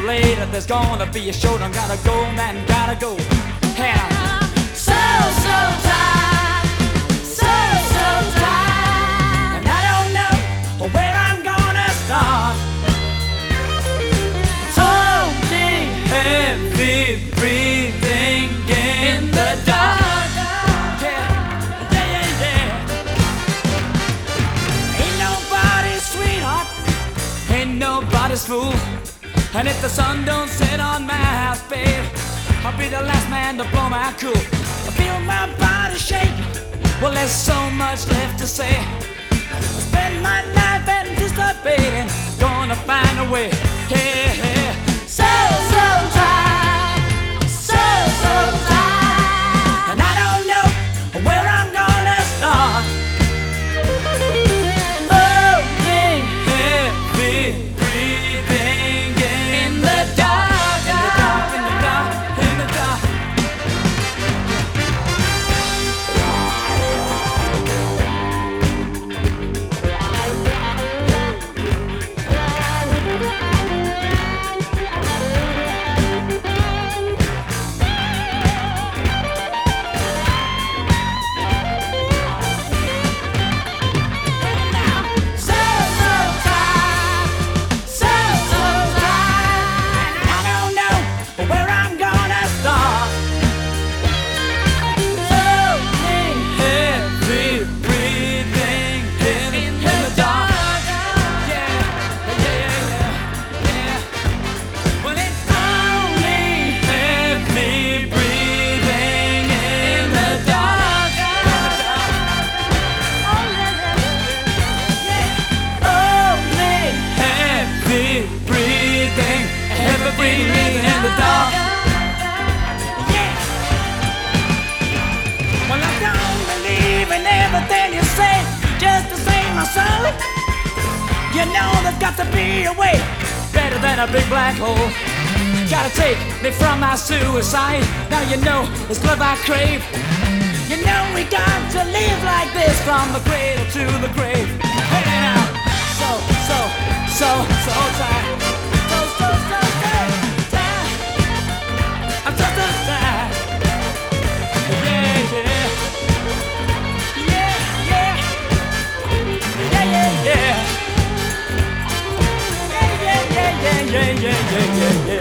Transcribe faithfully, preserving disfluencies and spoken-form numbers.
late. There's gonna be a show, don't gotta go, man, gotta go. And I'm so, so tired, so, so tired, and I don't know where I'm gonna start. It's only heavy breathing in the dark. Yeah, yeah, yeah, yeah. Ain't nobody's sweetheart, ain't nobody's fool. And if the sun don't set on my house, babe, I'll be the last man to blow my cool. I feel my body shake. Well, there's so much left to say. I spend my life anticipating, gonna find a way. Yeah, yeah. So, so tired, so, so tired, and I don't know where I'm gonna start. Holding heavy breathing in the dark, in the dark, in the dark, in the dark. Breathing in the dark. Yeah. Well, I don't believe in everything you say, just the same, my son. You know there's got to be a way better than a big black hole. Gotta take me from my suicide. Now you know it's love I crave. You know we got to live like this from the cradle to the grave. Hey now, so, so, so, so tired. So, so, so tired. I'm just a side. Yeah, yeah. Yeah, yeah. Yeah, yeah, yeah. Yeah, yeah, yeah, yeah, yeah, yeah, yeah, yeah.